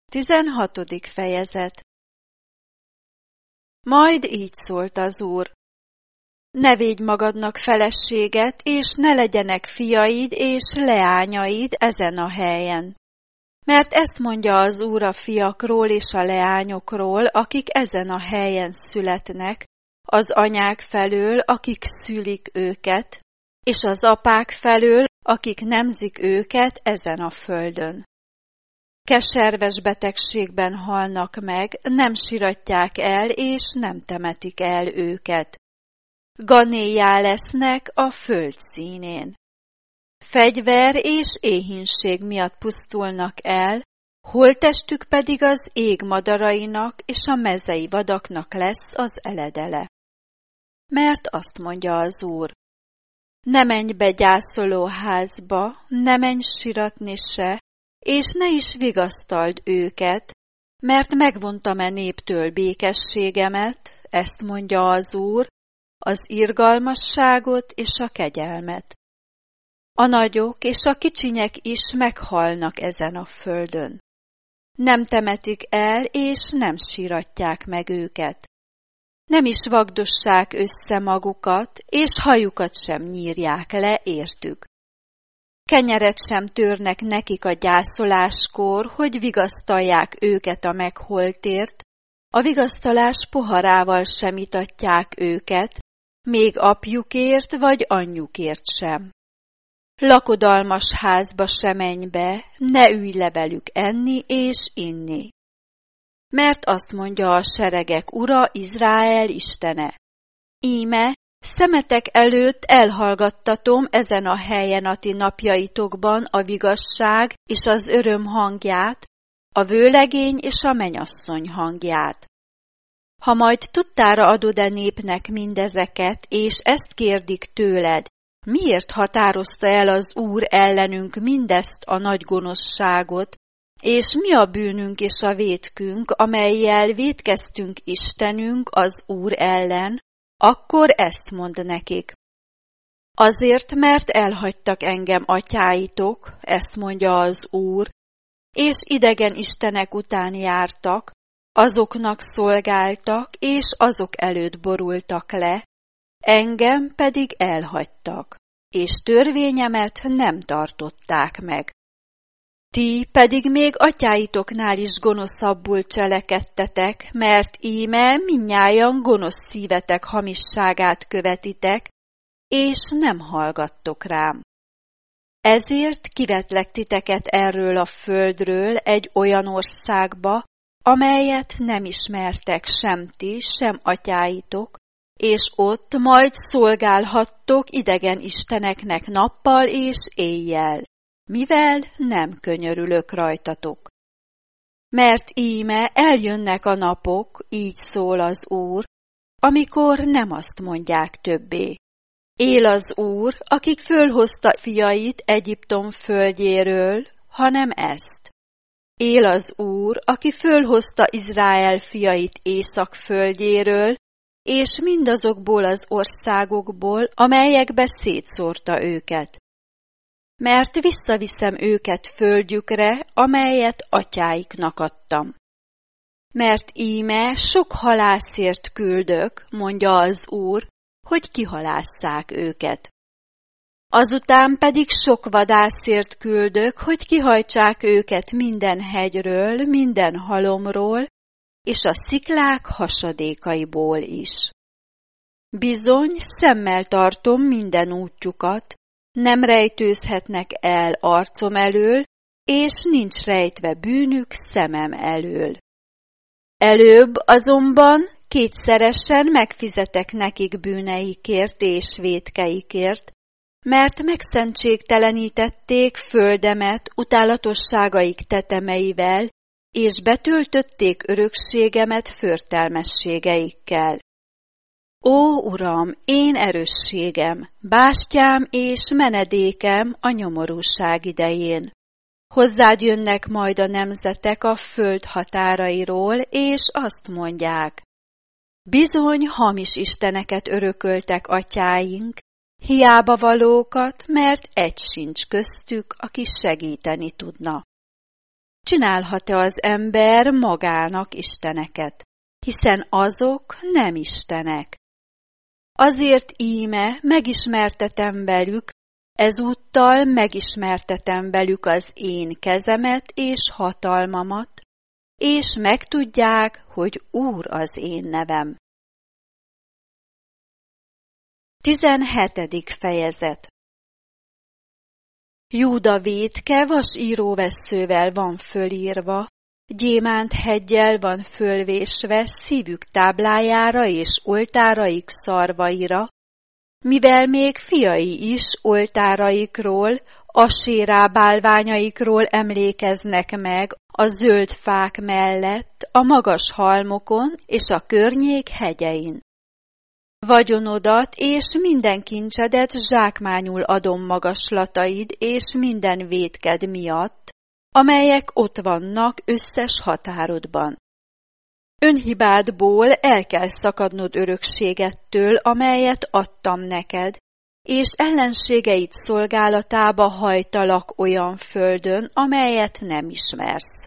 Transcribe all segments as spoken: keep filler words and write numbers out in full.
Tizenhatodik fejezet. Majd így szólt az Úr: Ne védj magadnak feleséget, és ne legyenek fiaid és leányaid ezen a helyen. Mert ezt mondja az Úr a fiakról és a leányokról, akik ezen a helyen születnek, az anyák felől, akik szülik őket, és az apák felől, akik nemzik őket ezen a földön. Keserves betegségben halnak meg, nem siratják el, és nem temetik el őket. Ganéjá lesznek a föld színén. Fegyver és éhínség miatt pusztulnak el, holttestük pedig az ég madarainak és a mezei vadaknak lesz az eledele. Mert azt mondja az Úr: Ne menj be gyászoló házba, ne menj siratni se, és ne is vigasztald őket, mert megvontam-e néptől békességemet, ezt mondja az Úr, az irgalmasságot és a kegyelmet. A nagyok és a kicsinyek is meghalnak ezen a földön. Nem temetik el, és nem síratják meg őket. Nem is vagdossák össze magukat, és hajukat sem nyírják le értük. Kenyeret sem törnek nekik a gyászoláskor, hogy vigasztalják őket a megholtért, a vigasztalás poharával sem itatják őket, még apjukért vagy anyjukért sem. Lakodalmas házba se menj be, ne ülj le velük enni és inni. Mert azt mondja a seregek Ura, Izrael Istene: Íme, szemetek előtt elhallgattatom ezen a helyen a ti napjaitokban a vigasság és az öröm hangját, a vőlegény és a menyasszony hangját. Ha majd tudtára adod-e népnek mindezeket, és ezt kérdik tőled, miért határozta el az Úr ellenünk mindezt a nagy gonoszságot, és mi a bűnünk és a vétkünk, amellyel vétkeztünk Istenünk az Úr ellen, akkor ezt mondd nekik: Azért, mert elhagytak engem atyáitok, ezt mondja az Úr, és idegen istenek után jártak, azoknak szolgáltak, és azok előtt borultak le, engem pedig elhagytak, és törvényemet nem tartották meg. Ti pedig még atyáitoknál is gonoszabbul cselekedtetek, mert íme mindnyájan gonosz szívetek hamisságát követitek, és nem hallgattok rám. Ezért kivetlek titeket erről a földről egy olyan országba, amelyet nem ismertek sem ti, sem atyáitok, és ott majd szolgálhattok idegen isteneknek nappal és éjjel, mivel nem könyörülök rajtatok. Mert íme eljönnek a napok, így szól az Úr, amikor nem azt mondják többé: Él az Úr, akik fölhozta fiait Egyiptom földjéről, hanem ezt. Él az Úr, aki fölhozta Izrael fiait Észak földjéről, és mindazokból az országokból, amelyekbe szétszórta őket. Mert visszaviszem őket földjükre, amelyet atyáiknak adtam. Mert íme sok halászért küldök, mondja az Úr, hogy kihalásszák őket. Azután pedig sok vadászért küldök, hogy kihajtsák őket minden hegyről, minden halomról, és a sziklák hasadékaiból is. Bizony, szemmel tartom minden útjukat, nem rejtőzhetnek el arcom elől, és nincs rejtve bűnük szemem elől. Előbb azonban kétszeresen megfizetek nekik bűneikért és vétkeikért, mert megszentségtelenítették földemet utálatosságaik tetemeivel, és betöltötték örökségemet förtelmességeikkel. Ó, Uram, én erősségem, bástyám és menedékem a nyomorúság idején. Hozzád jönnek majd a nemzetek a föld határairól, és azt mondják: Bizony hamis isteneket örököltek atyáink, hiába valókat, mert egy sincs köztük, aki segíteni tudna. csinálhat-e az ember magának isteneket, hiszen azok nem istenek. Azért íme megismertetem velük, ezúttal megismertetem velük az én kezemet és hatalmamat, és megtudják, hogy Úr az én nevem. tizenhetedik fejezet. Júda vétke vasíróvesszővel van fölírva, gyémánt heggyel van fölvésve szívük táblájára és oltáraik szarvaira, mivel még fiai is oltáraikról, asérá bálványaikról emlékeznek meg a zöld fák mellett, a magas halmokon és a környék hegyein. Vagyonodat és minden kincsedet zsákmányul adom magaslataid és minden vétked miatt, amelyek ott vannak összes határodban. Önhibádból el kell szakadnod örökségettől, amelyet adtam neked, és ellenségeid szolgálatába hajtalak olyan földön, amelyet nem ismersz.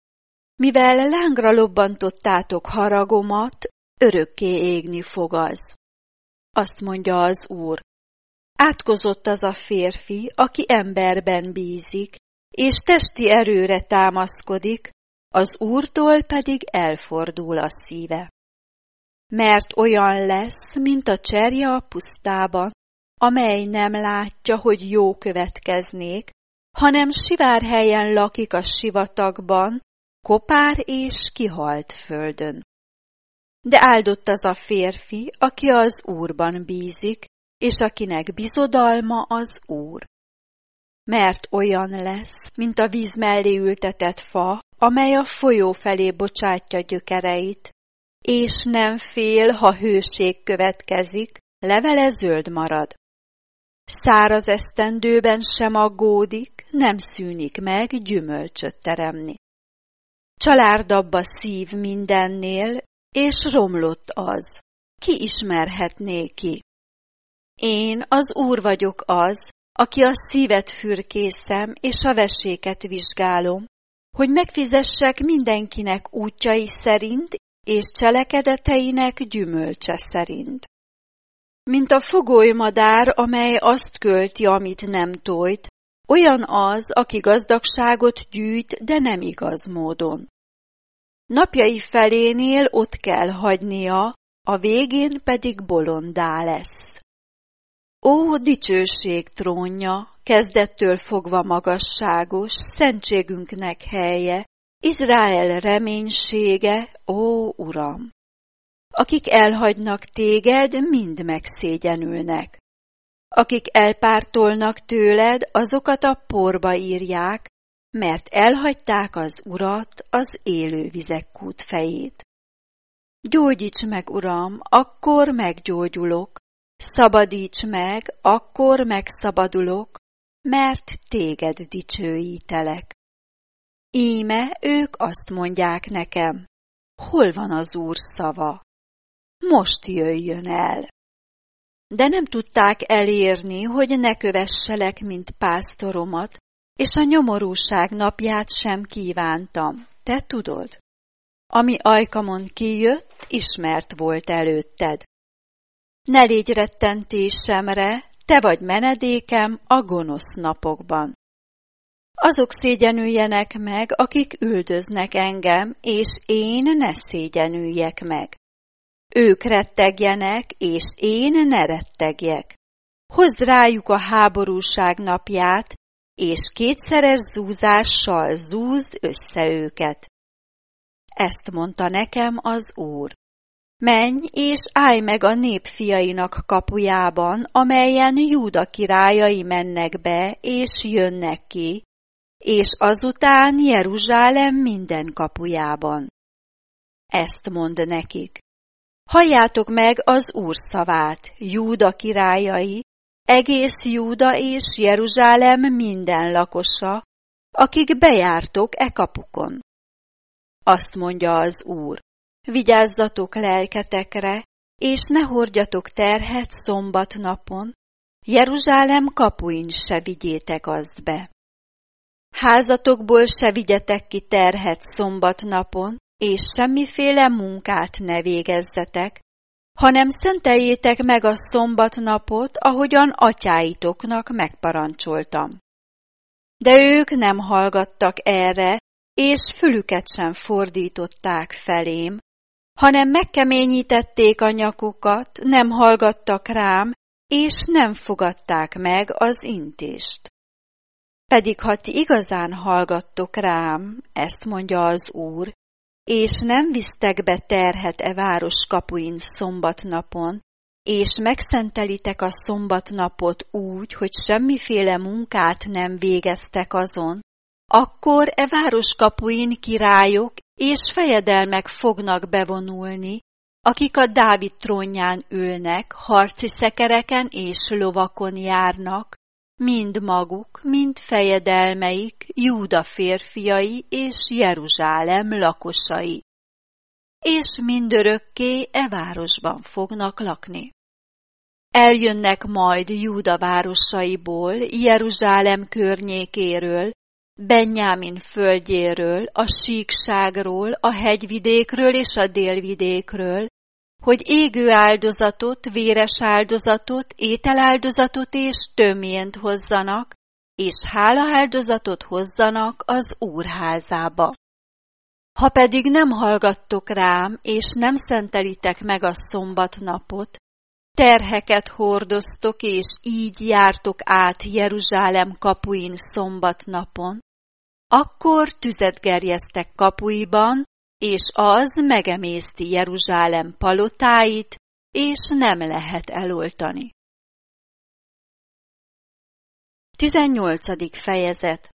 Mivel lángra lobbantottátok haragomat, örökké égni fog az. Azt mondja az Úr, átkozott az a férfi, aki emberben bízik, és testi erőre támaszkodik, az Úrtól pedig elfordul a szíve. Mert olyan lesz, mint a cserje a pusztában, amely nem látja, hogy jó következnék, hanem sivárhelyen lakik a sivatagban, kopár és kihalt földön. De áldott az a férfi, aki az Úrban bízik, és akinek bizodalma az Úr. Mert olyan lesz, mint a víz mellé ültetett fa, amely a folyó felé bocsátja gyökereit, és nem fél, ha hőség következik, levele zöld marad. Száraz esztendőben sem aggódik, nem szűnik meg gyümölcsöt teremni. Csalárdabb a szív mindennél, és romlott az. Ki ismerhetné ki? Én az Úr vagyok az, aki a szívet fürkészem, és a veséket vizsgálom, hogy megfizessek mindenkinek útjai szerint, és cselekedeteinek gyümölcse szerint. Mint a fogolymadár, amely azt költi, amit nem tojt, olyan az, aki gazdagságot gyűjt, de nem igaz módon. Napjai felénél ott kell hagynia, a végén pedig bolondá lesz. Ó, dicsőség trónja, kezdettől fogva magasságos, szentségünknek helye, Izrael reménysége, ó Uram! Akik elhagynak téged, mind megszégyenülnek. Akik elpártolnak tőled, azokat a porba írják, mert elhagyták az Urat, az élő vizek kútfejét. Gyógyíts meg, Uram, akkor meggyógyulok, szabadíts meg, akkor megszabadulok, mert téged dicsőítelek. Íme ők azt mondják nekem, hol van az Úr szava? Most jöjjön el. De nem tudták elérni, hogy ne kövesselek, mint pásztoromat, és a nyomorúság napját sem kívántam, te tudod. Ami ajkamon kijött, ismert volt előtted. Ne légy rettentésemre, te vagy menedékem a gonosz napokban. Azok szégyenüljenek meg, akik üldöznek engem, és én ne szégyenüljek meg. Ők rettegjenek, és én ne rettegjek. Hozd rájuk a háborúság napját, és kétszeres zúzással zúzd össze őket. Ezt mondta nekem az Úr. Menj és állj meg a nép fiainak kapujában, amelyen Júda királyai mennek be és jönnek ki, és azután Jeruzsálem minden kapujában. Ezt mondd nekik. Halljátok meg az Úr szavát, Júda királyai, egész Júda és Jeruzsálem minden lakosa, akik bejártok e kapukon. Azt mondja az Úr, vigyázzatok lelketekre, és ne hordjatok terhet szombatnapon, Jeruzsálem kapuin se vigyétek azt be. Házatokból se vigyetek ki terhet szombatnapon, és semmiféle munkát ne végezzetek, hanem szenteljétek meg a szombatnapot, ahogyan atyáitoknak megparancsoltam. De ők nem hallgattak erre, és fülüket sem fordították felém, hanem megkeményítették a nyakukat, nem hallgattak rám, és nem fogadták meg az intést. Pedig ha ti igazán hallgattok rám, ezt mondja az Úr, és nem visztek be terhet e város kapuin szombatnapon, és megszentelitek a szombatnapot úgy, hogy semmiféle munkát nem végeztek azon, akkor e város kapuin királyok és fejedelmek fognak bevonulni, akik a Dávid trónján ülnek, harci szekereken és lovakon járnak, mind maguk, mind fejedelmeik, Júda férfiai és Jeruzsálem lakosai, és mindörökké e városban fognak lakni. Eljönnek majd Júda városaiból, Jeruzsálem környékéről, Benjámin földjéről, a síkságról, a hegyvidékről és a délvidékről, hogy égő áldozatot, véres áldozatot, ételáldozatot és tömjént hozzanak, és hálaáldozatot hozzanak az Úr házába. Ha pedig nem hallgattok rám, és nem szentelitek meg a szombatnapot, terheket hordoztok, és így jártok át Jeruzsálem kapuin szombatnapon, akkor tüzet gerjesztek kapuiban, és az megemészti Jeruzsálem palotáit, és nem lehet eloltani. tizennyolcadik fejezet.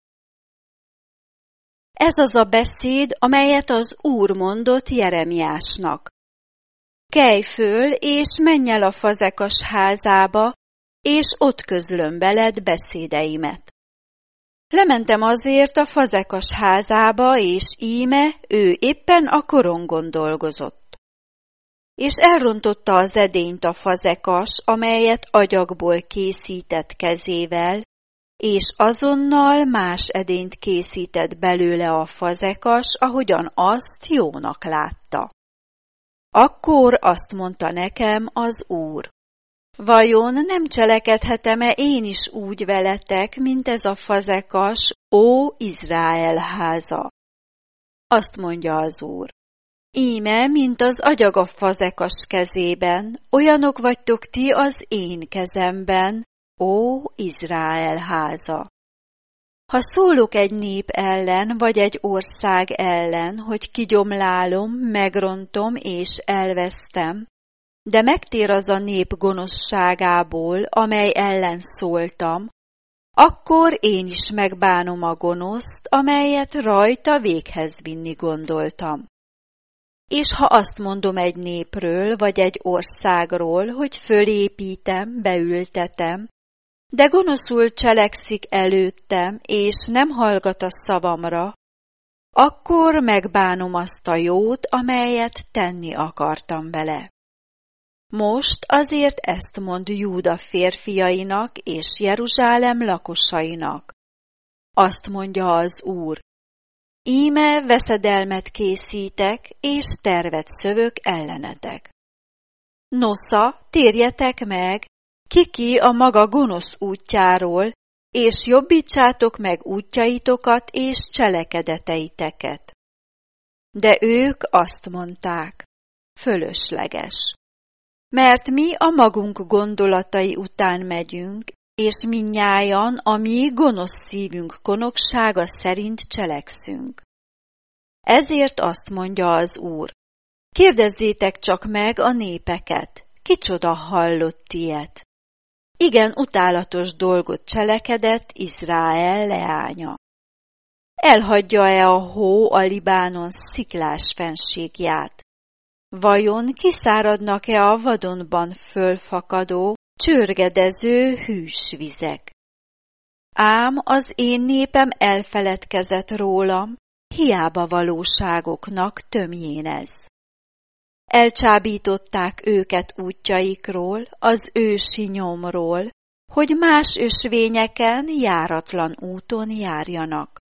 Ez az a beszéd, amelyet az Úr mondott Jeremiásnak. Kelj föl, és menj el a fazekas házába, és ott közlöm veled beszédeimet. Lementem azért a fazekas házába, és íme ő éppen a korongon dolgozott. És elrontotta az edényt a fazekas, amelyet agyagból készített kezével, és azonnal más edényt készített belőle a fazekas, ahogyan azt jónak látta. Akkor azt mondta nekem az Úr: vajon nem cselekedhetem-e én is úgy veletek, mint ez a fazekas, ó Izrael háza? Azt mondja az Úr: íme, mint az agyag a fazekas kezében, olyanok vagytok ti az én kezemben, ó Izrael háza. Ha szólok egy nép ellen, vagy egy ország ellen, hogy kigyomlálom, megrontom és elvesztem, de megtér az a nép gonoszságából, amely ellen szóltam, akkor én is megbánom a gonoszt, amelyet rajta véghez vinni gondoltam. És ha azt mondom egy népről, vagy egy országról, hogy fölépítem, beültetem, de gonoszul cselekszik előttem, és nem hallgat a szavamra, akkor megbánom azt a jót, amelyet tenni akartam vele. Most azért ezt mond Júda férfiainak és Jeruzsálem lakosainak. Azt mondja az Úr: íme veszedelmet készítek, és tervet szövök ellenetek. Nosza, térjetek meg, ki-ki a maga gonosz útjáról, és jobbítsátok meg útjaitokat és cselekedeteiteket. De ők azt mondták: fölösleges. Mert mi a magunk gondolatai után megyünk, és mindnyájan a mi gonosz szívünk konoksága szerint cselekszünk. Ezért azt mondja az Úr: kérdezzétek csak meg a népeket, kicsoda hallott ilyet. Igen, utálatos dolgot cselekedett Izrael leánya. Elhagyja-e a hó a Libánon sziklás fenségját? Vajon kiszáradnak-e a vadonban fölfakadó, csörgedező hűs vizek? Ám az én népem elfeledkezett rólam, hiába valóságoknak tömjén ez. Elcsábították őket útjaikról, az ősi nyomról, hogy más ösvényeken, járatlan úton járjanak.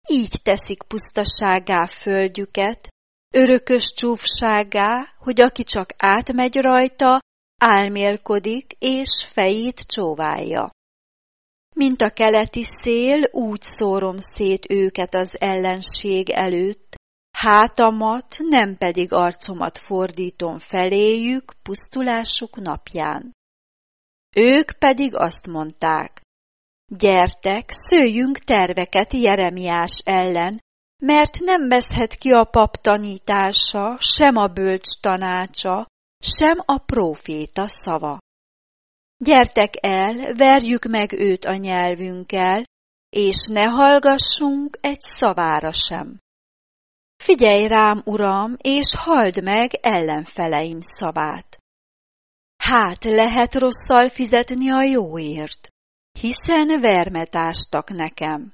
így teszik pusztasággá földjüket, örökös csúfsággá, hogy aki csak átmegy rajta, álmélkodik és fejét csóválja. Mint a keleti szél, úgy szórom szét őket az ellenség előtt, hátamat, nem pedig arcomat fordítom feléjük pusztulásuk napján. Ők pedig azt mondták, gyertek, szőjünk terveket Jeremiás ellen, mert nem veszhet ki a pap tanítása, sem a bölcs tanácsa, sem a próféta szava. Gyertek el, verjük meg őt a nyelvünkkel, és ne hallgassunk egy szavára sem. Figyelj rám, Uram, és halld meg ellenfeleim szavát. Hát lehet rosszal fizetni a jóért, hiszen vermet ástak nekem.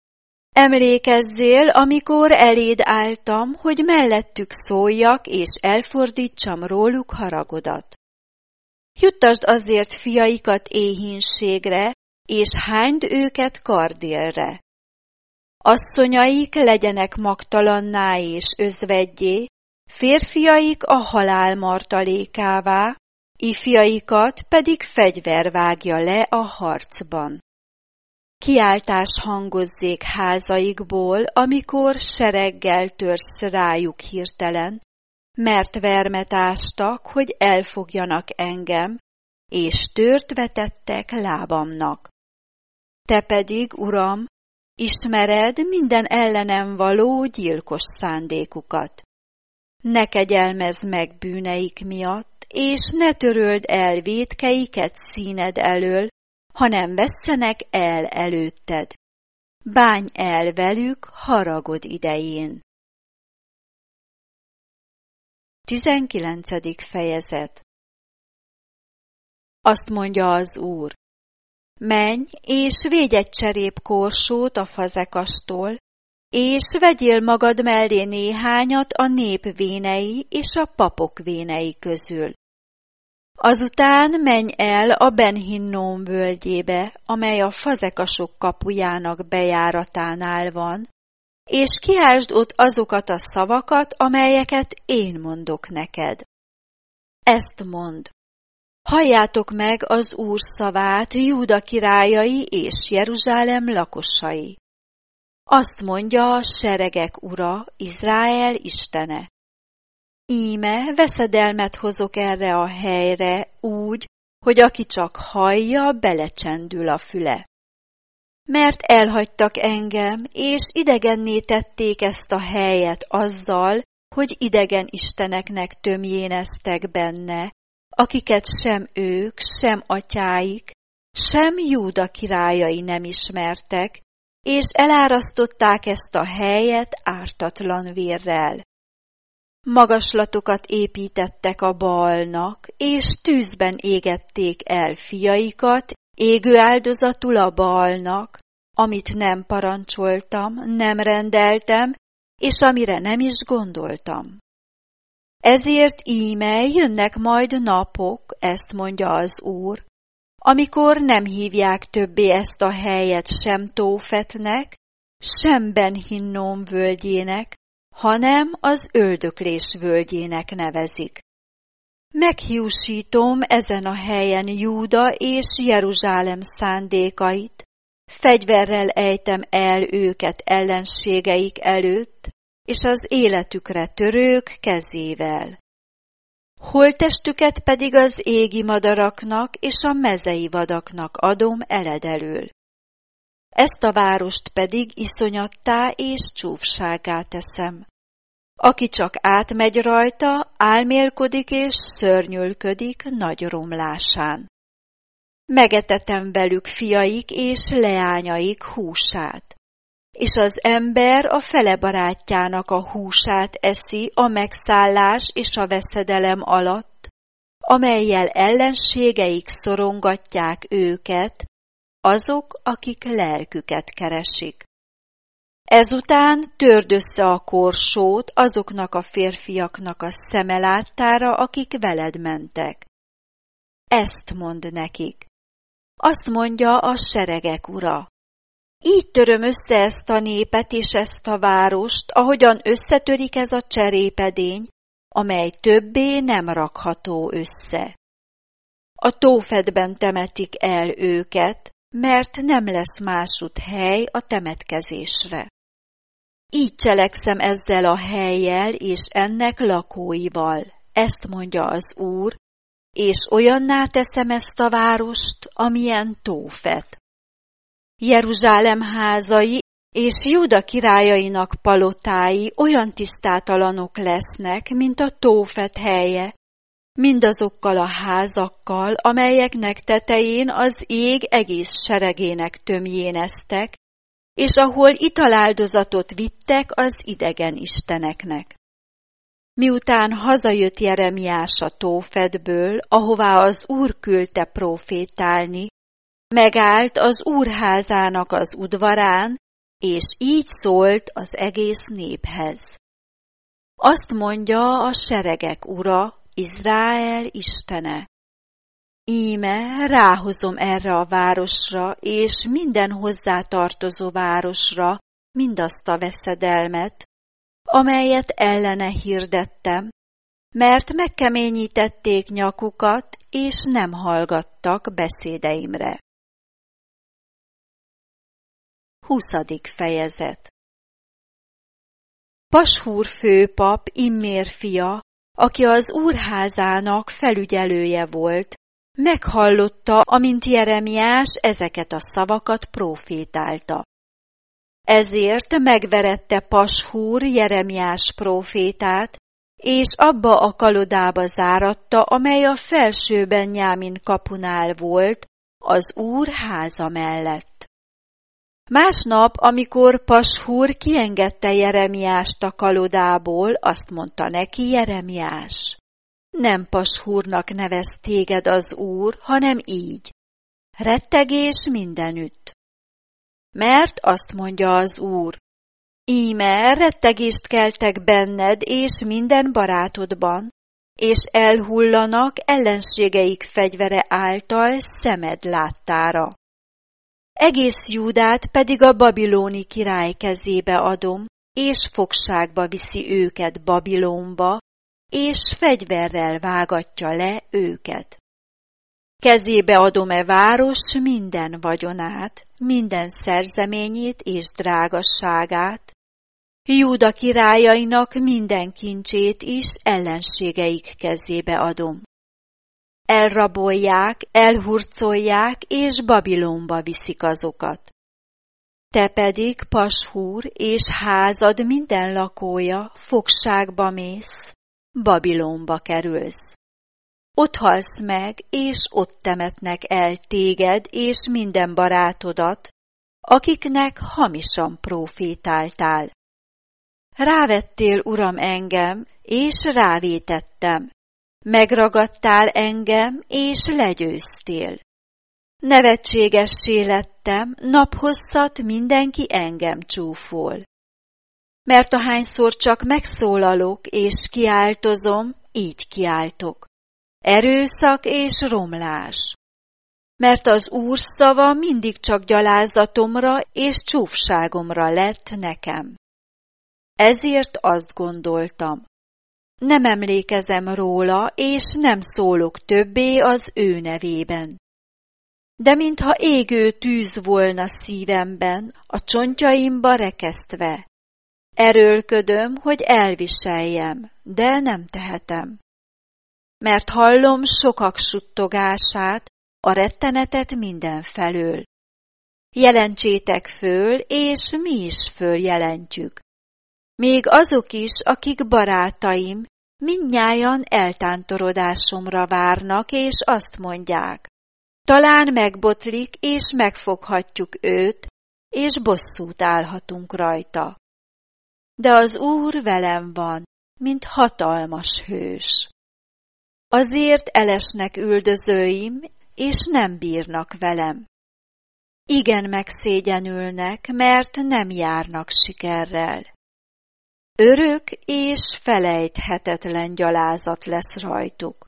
Emlékezzél, amikor eléd álltam, hogy mellettük szóljak, és elfordítsam róluk haragodat. Juttasd azért fiaikat éhínségre, és hányd őket kardélre. Asszonyaik legyenek magtalanná és özveggyé, férfiaik a halál martalékává, ifjaikat pedig fegyver vágja le a harcban. Kiáltás hangozzék házaikból, amikor sereggel törsz rájuk hirtelen, mert vermet ástak, hogy elfogjanak engem, és tört vetettek lábamnak. Te pedig, Uram, ismered minden ellenem való gyilkos szándékukat. Ne kegyelmezz meg bűneik miatt, és ne töröld el vétkeiket színed elől, hanem vesszenek el előtted. Bánj el velük haragod idején. tizenkilencedik fejezet. Azt mondja az Úr, menj, és védj egy cserépkorsót a fazekastól, és vegyél magad mellé néhányat a nép vénei és a papok vénei közül. Azután menj el a Ben Hinnom völgyébe, amely a fazekasok kapujának bejáratánál van, és kiáltsd ott azokat a szavakat, amelyeket én mondok neked. Ezt mondd. Halljátok meg az Úr szavát, Júda királyai és Jeruzsálem lakosai. Azt mondja a seregek Ura, Izrael Istene. Íme veszedelmet hozok erre a helyre úgy, hogy aki csak hallja, belecsendül a füle. Mert elhagytak engem, és idegenné tették ezt a helyet azzal, hogy idegen isteneknek tömjéneztek benne, akiket sem ők, sem atyáik, sem Júda királyai nem ismertek, és elárasztották ezt a helyet ártatlan vérrel. Magaslatokat építettek a Baalnak, és tűzben égették el fiaikat, égő áldozatul a Baalnak, amit nem parancsoltam, nem rendeltem, és amire nem is gondoltam. Ezért íme jönnek majd napok, ezt mondja az Úr, amikor nem hívják többé ezt a helyet sem Tófetnek, sem Ben Hinnom völgyének, hanem az öldöklés völgyének nevezik. Meghiúsítom ezen a helyen Júda és Jeruzsálem szándékait, fegyverrel ejtem el őket ellenségeik előtt, és az életükre törők kezével. Holttestüket pedig az égi madaraknak és a mezei vadaknak adom eledelül. Ezt a várost pedig iszonyattá és csúfságá teszem. Aki csak átmegy rajta, álmélkodik és szörnyülködik nagy romlásán. Megetetem velük fiaik és leányaik húsát, és az ember a fele barátjának a húsát eszi a megszállás és a veszedelem alatt, amellyel ellenségeik szorongatják őket, azok, akik lelküket keresik. Ezután törd össze a korsót azoknak a férfiaknak a szeme láttára, akik veled mentek. Ezt mondd nekik. Azt mondja a seregek Ura. Így töröm össze ezt a népet és ezt a várost, ahogyan összetörik ez a cserépedény, amely többé nem rakható össze. A Tófetben temetik el őket, mert nem lesz másút hely a temetkezésre. Így cselekszem ezzel a hellyel és ennek lakóival, ezt mondja az Úr, és olyanná teszem ezt a várost, amilyen Tófet. Jeruzsálem házai és Júda királyainak palotái olyan tisztátalanok lesznek, mint a Tófet helye, mindazokkal a házakkal, amelyeknek tetején az ég egész seregének tömjéneztek, és ahol italáldozatot vittek az idegen isteneknek. Miután hazajött Jeremiás a Tófetből, ahová az Úr küldte prófétálni, megállt az Úr házának az udvarán, és így szólt az egész néphez. Azt mondja a seregek Ura, Izrael Istene: íme ráhozom erre a városra és minden hozzátartozó városra mindazt a veszedelmet, amelyet ellene hirdettem, mert megkeményítették nyakukat, és nem hallgattak beszédeimre. Huszadik fejezet. Pashúr főpap, Immér fia, aki az úrházának felügyelője volt, meghallotta, amint Jeremiás ezeket a szavakat prófétálta. Ezért megverette Pashúr Jeremiás prófétát, és abba a kalodába záratta, amely a felső Benjámin kapunál volt, az Úr háza mellett. Másnap, amikor Pashúr kiengedte Jeremiást a kalodából, azt mondta neki Jeremiás: nem Pashúrnak nevez téged az Úr, hanem így: rettegés mindenütt. Mert azt mondja az Úr: íme rettegést keltek benned és minden barátodban, és elhullanak ellenségeik fegyvere által szemed láttára. Egész Júdát pedig a babiloni király kezébe adom, és fogságba viszi őket Babilonba, és fegyverrel vágatja le őket. Kezébe adom-e város minden vagyonát, minden szerzeményét és drágasságát, Júda királyainak minden kincsét is ellenségeik kezébe adom. Elrabolják, elhurcolják, és Babilonba viszik azokat. Te pedig, Pashúr, és házad minden lakója, fogságba mész, Babilonba kerülsz. Ott halsz meg, és ott temetnek el téged és minden barátodat, akiknek hamisan prófétáltál. Rávettél, Uram, engem, és rávétettem. Megragadtál engem, és legyőztél. Nevetségessé lettem, naphosszat mindenki engem csúfol. Mert ahányszor csak megszólalok, és kiáltozom, így kiáltok. Erőszak és romlás. Mert az Úr szava mindig csak gyalázatomra és csúfságomra lett nekem. Ezért azt gondoltam: nem emlékezem róla, és nem szólok többé az ő nevében. De mintha égő tűz volna szívemben, a csontjaimba rekesztve. Erőlködöm, hogy elviseljem, de nem tehetem. Mert hallom sokak suttogását, a rettenetet mindenfelől. Jelentsétek föl, és mi is följelentjük. Még azok is, akik barátaim, mindnyájan eltántorodásomra várnak, és azt mondják: talán megbotlik, és megfoghatjuk őt, és bosszút állhatunk rajta. De az Úr velem van, mint hatalmas hős. Azért elesnek üldözőim, és nem bírnak velem. Igen megszégyenülnek, mert nem járnak sikerrel. Örök és felejthetetlen gyalázat lesz rajtuk.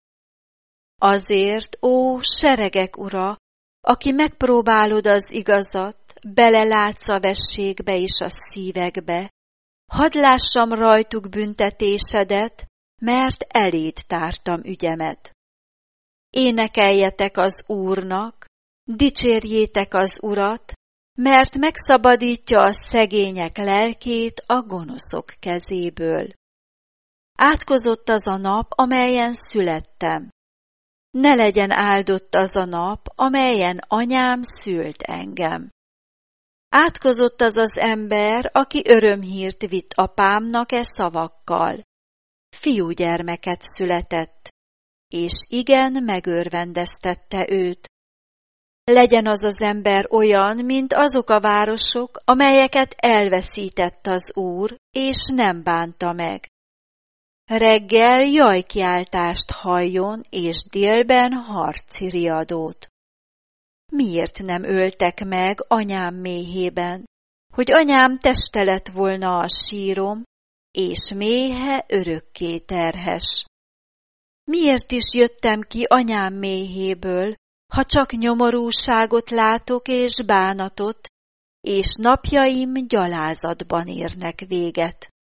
Azért, ó, seregek Ura, aki megpróbálod az igazat, belelátsz a vességbe és a szívekbe, hadd lássam rajtuk büntetésedet, mert eléd tártam ügyemet. Énekeljetek az Úrnak, dicsérjétek az Urat, mert megszabadítja a szegények lelkét a gonoszok kezéből. Átkozott az a nap, amelyen születtem. Ne legyen áldott az a nap, amelyen anyám szült engem. Átkozott az az ember, aki örömhírt vitt apámnak e szavakkal. Fiúgyermeket született, és igen megörvendeztette őt. Legyen az az ember olyan, mint azok a városok, amelyeket elveszített az Úr, és nem bánta meg. Reggel jajkiáltást halljon, és délben harci riadót. Miért nem öltek meg anyám méhében, hogy anyám teste lett volna a sírom, és méhe örökké terhes? Miért is jöttem ki anyám méhéből, ha csak nyomorúságot látok és bánatot, és napjaim gyalázatban érnek véget?